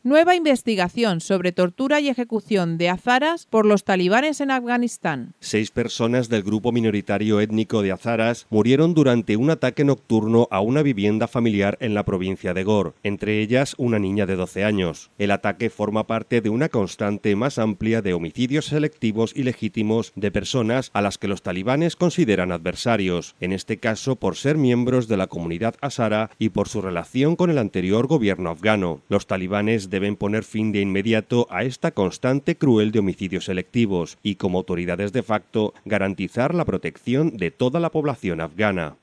Nueva investigación sobre tortura y ejecución de hazaras por los talibanes en Afganistán. 6 personas del grupo minoritario étnico de hazaras murieron durante un ataque nocturno a una vivienda familiar en la provincia de Ghor, entre ellas una niña de 12 años. El ataque forma parte de una constante más amplia de homicidios selectivos y legítimos de personas a las que los talibanes consideran adversarios, en este caso por ser miembros de la comunidad hazara y por su relación con el anterior gobierno afgano. Los talibanes deben poner fin de inmediato a esta constante cruel de homicidios selectivos y, como autoridades de facto, garantizar la protección de toda la población afgana.